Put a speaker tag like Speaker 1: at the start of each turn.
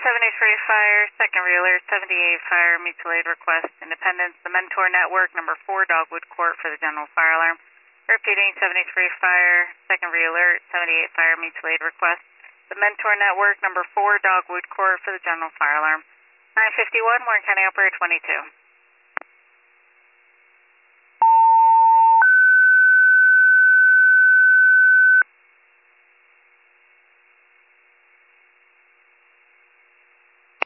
Speaker 1: 73 Fire, second reeler, 78 Fire, mutual aid request, Independence, the Mentor Network, number 4, Dogwood Court for the general fire alarm. Repeating, 73 Fire, second reeler, 78 Fire, mutual aid request, the Mentor Network, number 4, Dogwood Court for the general fire alarm. 951, Warren County Operator 22.